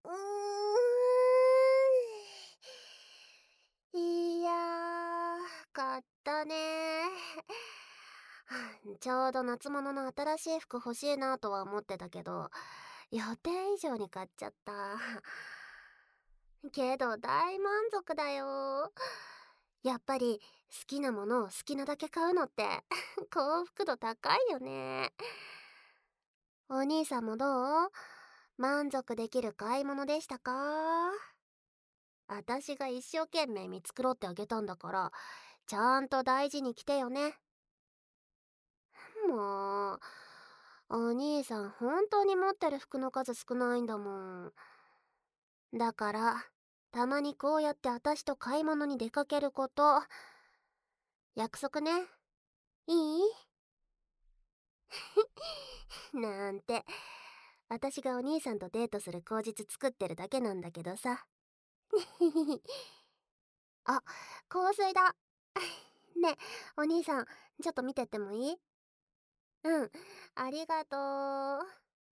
ういや買ったねちょうど夏物の新しい服欲しいなとは思ってたけど、予定以上に買っちゃった。けど大満足だよ。やっぱり好きなものを好きなだけ買うのって幸福度高いよね。お兄さんもどう？満足できる買い物でしたか？私が一生懸命見繕ってあげたんだから、ちゃんと大事に着てよね。もう、お兄さん本当に持ってる服の数少ないんだもん。だから、たまにこうやって私と買い物に出かけること、約束ね。いいなんて、私がお兄さんとデートする口実作ってるだけなんだけどさ。あ、香水だ。ねえ、お兄さん、ちょっと見てってもいい？うん、ありがとう。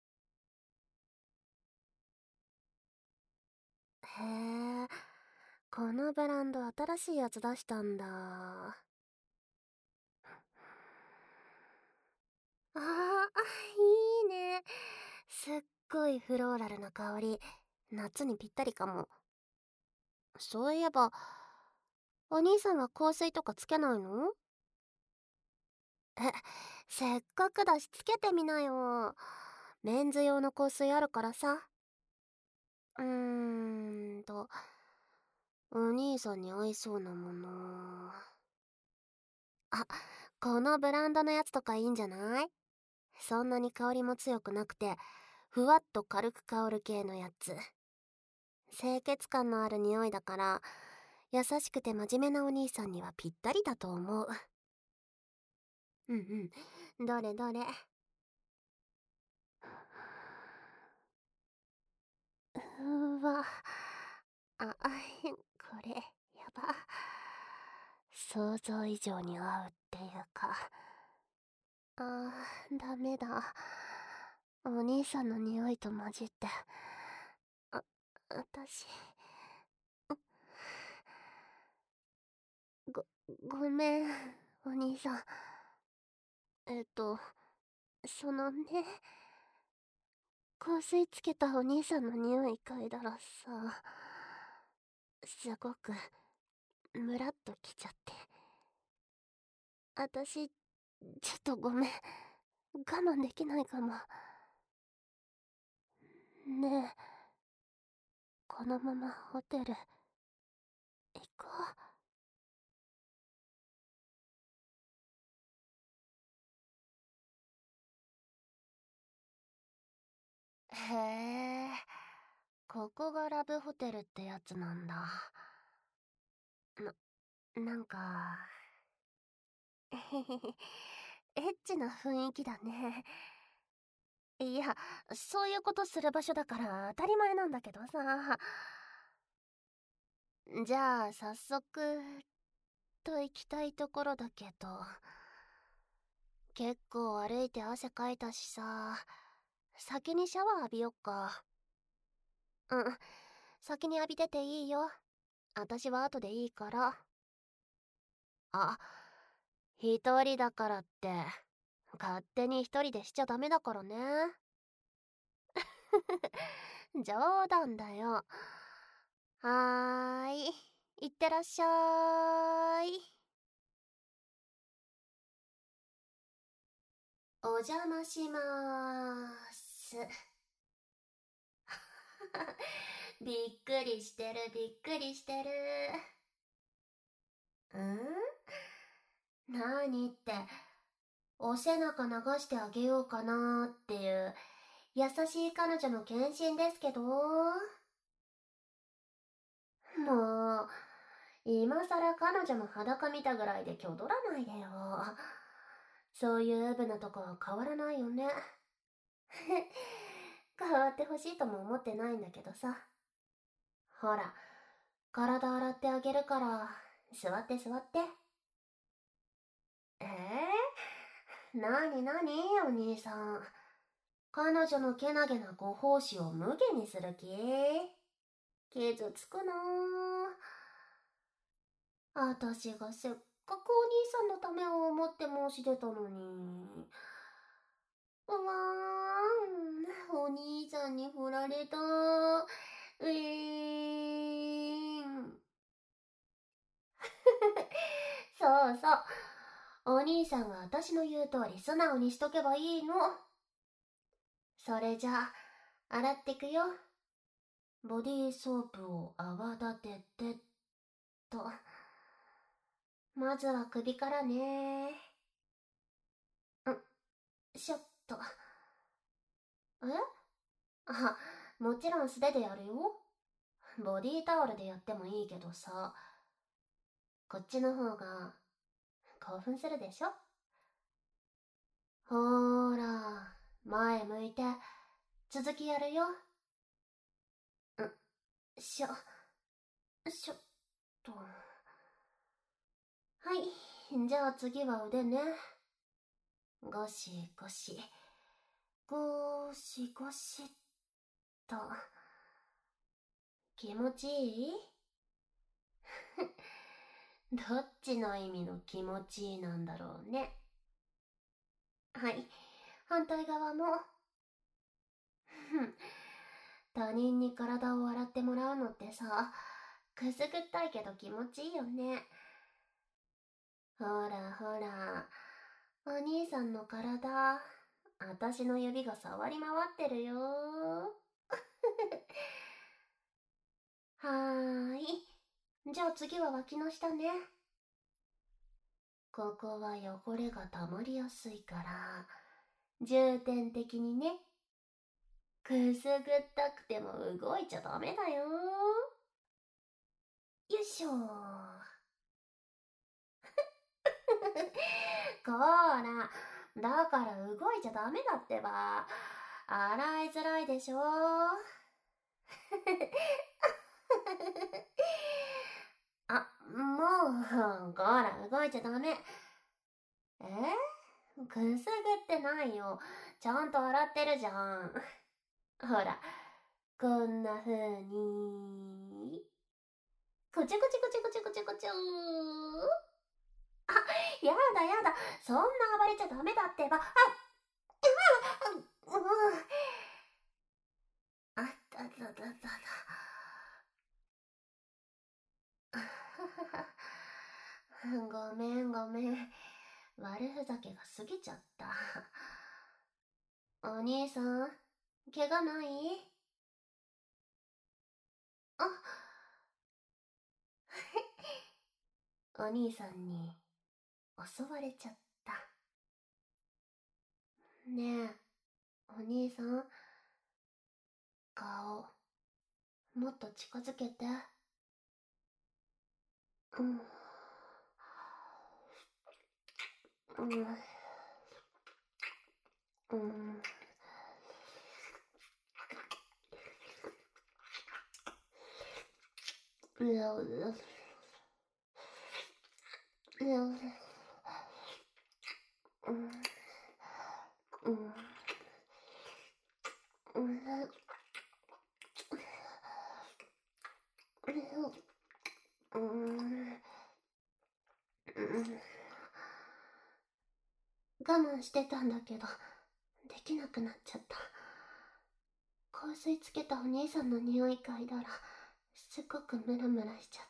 へえ、このブランド新しいやつ出したんだ。あー、いいね。すっごいフローラルな香り。夏にぴったりかも。そういえば、お兄さんは香水とかつけないの？え、せっかくだしつけてみなよ。メンズ用の香水あるからさ。うーんと、お兄さんに合いそうなもの。あ、このブランドのやつとかいいんじゃない？そんなに香りも強くなくて、ふわっと軽く香る系のやつ。清潔感のある匂いだから、優しくて真面目なお兄さんにはぴったりだと思う。うんうん。どれどれ。うわ。あ、これ、やば。想像以上に合うっていうか。ダメだ。お兄さんの匂いと混じって。あ、私、ご、ごめん、お兄さん。えっと、そのね、香水つけたお兄さんの匂い嗅いだらさ、すごく、ムラっときちゃって。私、ちょっとごめん。我慢できないかも。ねえ、このままホテル、行こう。へえ、ここがラブホテルってやつなんだ。なんか、えへへへ、エッチな雰囲気だね。いや、そういうことする場所だから当たり前なんだけどさ。じゃあ、早速、と行きたいところだけど、結構歩いて汗かいたしさ、先にシャワー浴びよっか。うん、先に浴びてていいよ。私は後でいいから。あ、一人だからって、勝手に一人でしちゃダメだからね。冗談だよ。はーい。いってらっしゃい。お邪魔しまーす。びっくりしてる、びっくりしてる。なにって、お背中流してあげようかなっていう優しい彼女の献身ですけど。もう、今さら彼女の裸見たぐらいで挙取らないでよ。そういうウブなとこは変わらないよね。変わってほしいとも思ってないんだけどさ。ほら、体洗ってあげるから、座って座って。なになにお兄さん。 彼女のけなげなご奉仕を無下にする気？傷つくなあ。私がせっかくお兄さんのためを思って申し出たのに。うわーん、お兄さんに振られた。ん。そうそう。お兄さんが私の言う通り素直にしとけばいいの。それじゃあ、洗ってくよ。ボディーソープを泡立ててっと。まずは首からね。しょっと。あ、もちろん素手でやるよ。ボディータオルでやってもいいけどさ、こっちの方が興奮するでしょ？ほーら、前向いて、続きやるよ。しょっと。はい、じゃあ次は腕ね。ゴシゴシ、ゴシゴシっと。気持ちいい？どっちの意味の気持ちいいなんだろうね。はい、反対側も。他人に体を洗ってもらうのってさ、くすぐったいけど気持ちいいよね。ほらほら、お兄さんの体、私の指が触り回ってるよ。はーい。じゃあ次は脇の下ね。ここは汚れが溜まりやすいから、重点的にね。くすぐったくても動いちゃダメだよ。よいしょ。こーら、だから動いちゃダメだってば。洗いづらいでしょ。あ、もう、こら、動いちゃダメ。くすぐってないよ。ちゃんと洗ってるじゃん。ほら、こんな風に。こちょこちょこちょこちょこちょこちょー。あ、やだやだ。そんな暴れちゃダメだってば。あっただだだだ。ごめんごめん。悪ふざけが過ぎちゃった。お兄さん、怪我ない？あ、お兄さんに襲われちゃった。ねえ、お兄さん、顔、もっと近づけて。うん。うん。うん。うようよ。うよ。うん。うん。うん。うん。我慢してたんだけど、できなくなっちゃった。香水つけたお兄さんの匂い嗅いだら、すっごくムラムラしちゃって。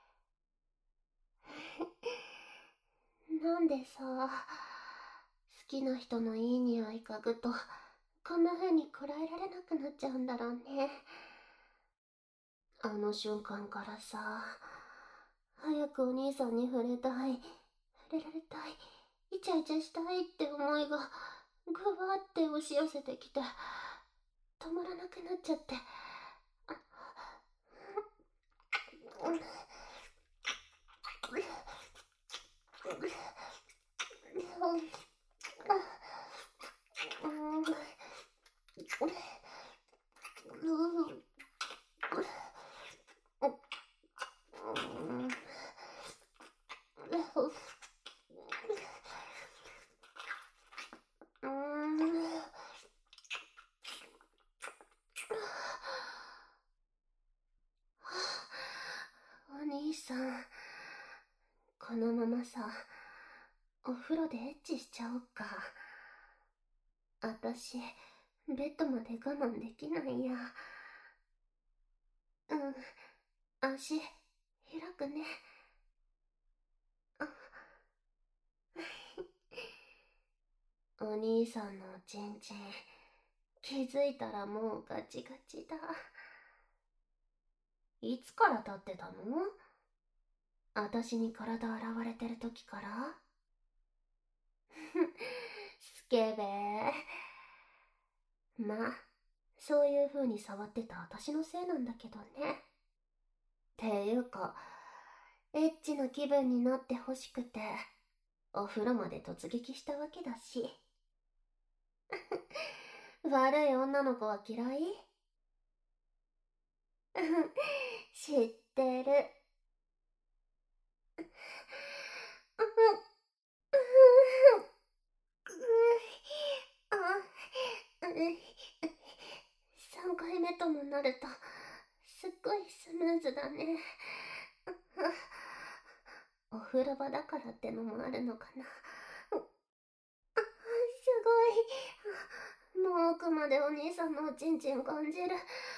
なんでさ、好きな人のいい匂い嗅ぐと、こんな風にこらえられなくなっちゃうんだろうね。あの瞬間からさ、早くお兄さんに触れたい、触れられたい、イチャイチャしたいって思いが、ぐわーって押し寄せてきて、止まらなくなっちゃって。 このままさ、お風呂でエッチしちゃおうか。あたし、ベッドまで我慢できないや。うん、足、開くね。お兄さんのおちんちん、気づいたらもうガチガチだ。いつから立ってたの？あたしに体洗われてる時から？スケベー。まあ、そういう風に触ってたあたしのせいなんだけどね。ていうか、エッチな気分になってほしくて、お風呂まで突撃したわけだし。悪い女の子は嫌い？知ってる。3回目ともなると、すっごいスムーズだね。お風呂場だからってのもあるのかな。すごい。もう奥までお兄さんのおちんちん感じる。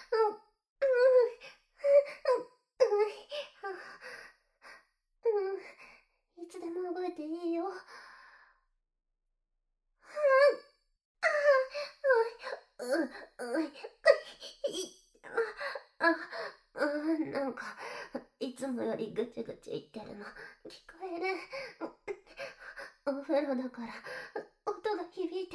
いつでも動いていいよ。なんか、いつもよりぐちぐち言ってるの、聞こえる。お風呂だから、音が響いて、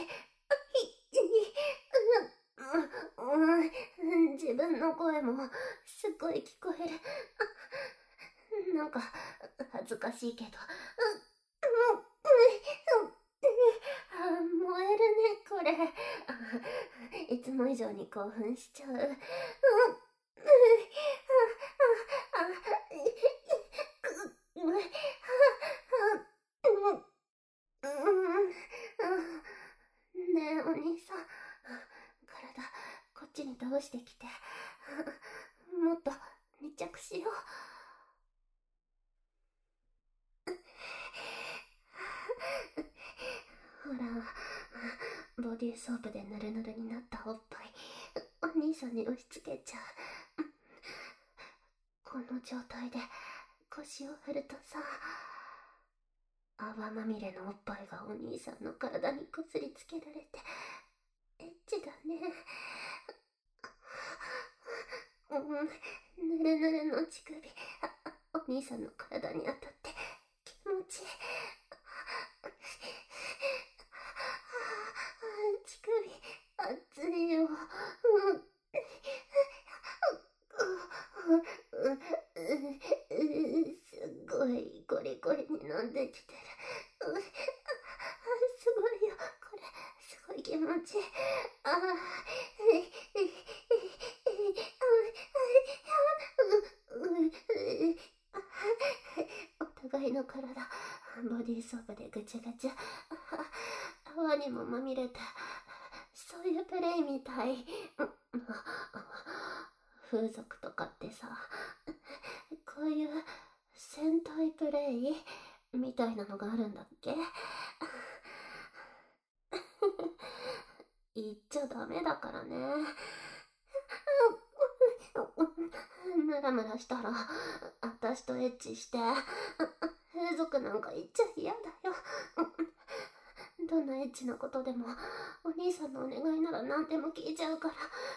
自分の声もすっごい聞こえる。なんか、恥ずかしいけど。燃えるね、これ。いつも以上に興奮しちゃう。ねえ、お兄さん。体、こっちに倒してきて。もっと密着しよう。ほら、ボディーソープでヌルヌルになったおっぱい、お兄さんに押し付けちゃう。この状態で腰を振るとさ、泡まみれのおっぱいがお兄さんの体にこすりつけられて、エッチだね。ぬるぬるの乳首、お兄さんの体に当たって気持ちいい。乳首、熱いよ。すっごいゴリゴリに飲んできてる。すごいよ、これ。すごい気持ちいい。お互いの体、ボディーソープでぐちゃぐちゃ。泡にもまみれて、そういうプレイみたい。風俗とかってさ、こういう戦隊プレイみたいなのがあるんだっけ？言っちゃダメだからね。ムラムラしたら、あたしとエッチして、風俗なんか言っちゃ嫌だよ。どんなエッチなことでも、お兄さんのお願いなら何でも聞いちゃうから。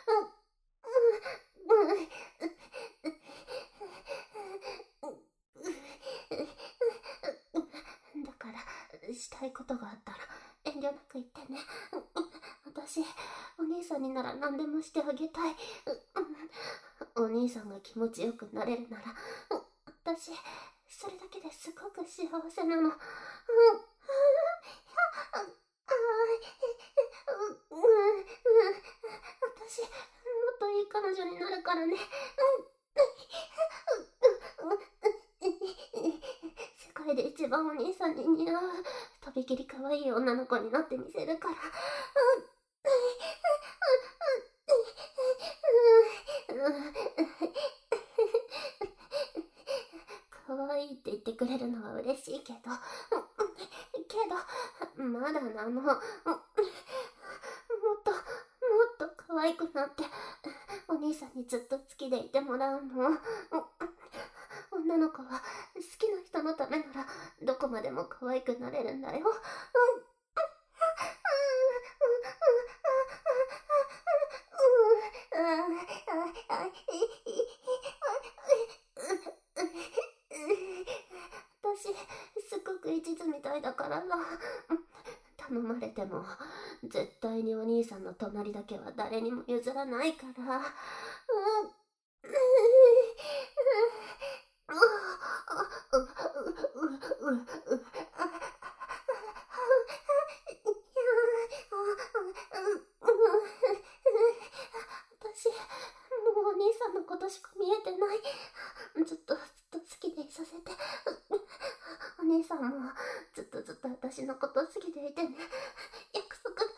だから、したいことがあったら遠慮なく言ってね。私、お兄さんになら何でもしてあげたい。お兄さんが気持ちよくなれるなら、私、それだけですごく幸せなの。私、もっといい彼女になるからね。世界で一番お兄さんに似合う、とびきり可愛い女の子になってみせるから。可愛いって言ってくれるのは嬉しいけど、まだなの。もっと可愛くなって、お兄さんにずっと好きでいてもらうの。女の子は好きな人のためならどこまでも可愛くなれるんだよ。私、すっごく一途みたいだからさ。頼まれても、絶対にお兄さんの隣だけは誰にも譲らないから。私、もうお兄さんのことしか見えてない。ずっと好きでいさせて。お兄さんもずっと私のこと好きでいてね。約束だよ。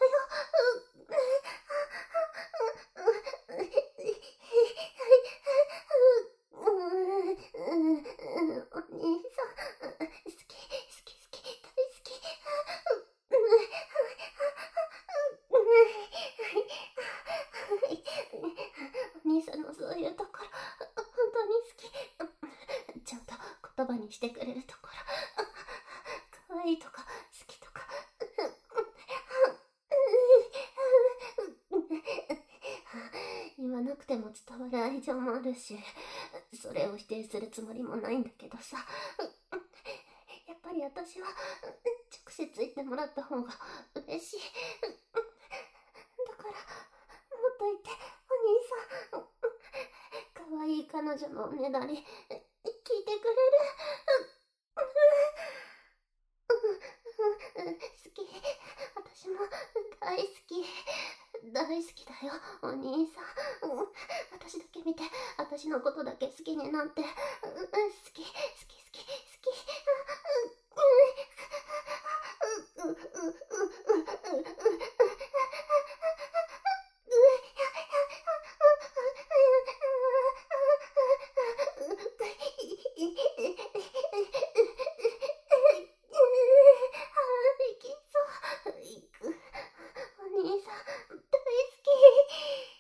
お兄さん、好き、大好き。お兄さんのそういうところ、本当に好き。ちゃんと言葉にしてくれるところ、可愛いとか好きとか。言わなくても伝わる愛情もあるし、それを否定するつもりもないんだけどさ。やっぱり私は直接言ってもらった方が嬉しい。だから、もっと言って、お兄さん。可愛い彼女のおねだり、聞いてくれる？好き。私も大好き。大好きだよ、お兄さん。私だけ見て、私のことだけ好きになって。好き。お兄さん、大好き。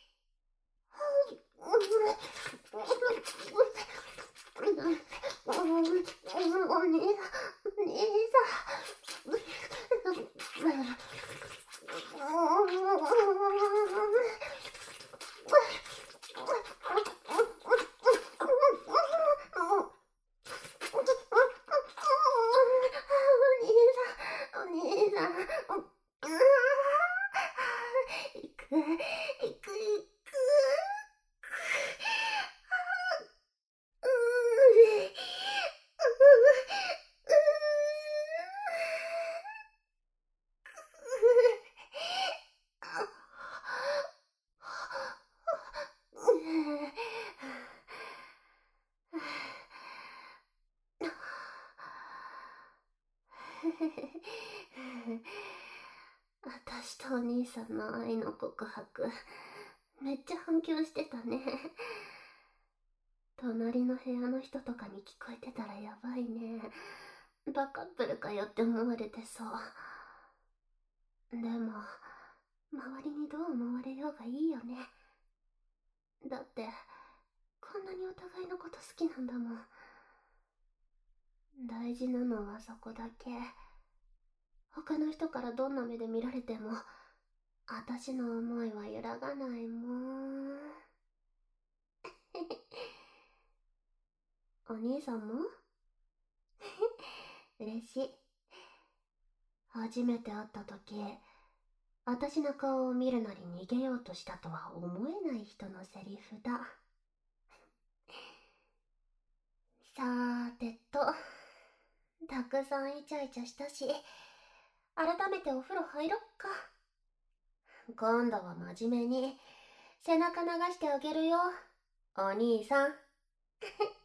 お兄さん。行く。私とお兄さんの愛の告白、めっちゃ反響してたね。隣の部屋の人とかに聞こえてたらやばいね。バカップルかよって思われてそう。でも、周りにどう思われようがいいよね。だって、こんなにお互いのこと好きなんだもん。大事なのはそこだけ。他の人からどんな目で見られても、私の思いは揺らがないもん。お兄さんも嬉しい。初めて会った時、私の顔を見るなり逃げようとしたとは思えない人のセリフだ。さーてと、たくさんイチャイチャしたし、改めてお風呂入ろっか。今度は真面目に背中流してあげるよ、お兄さん。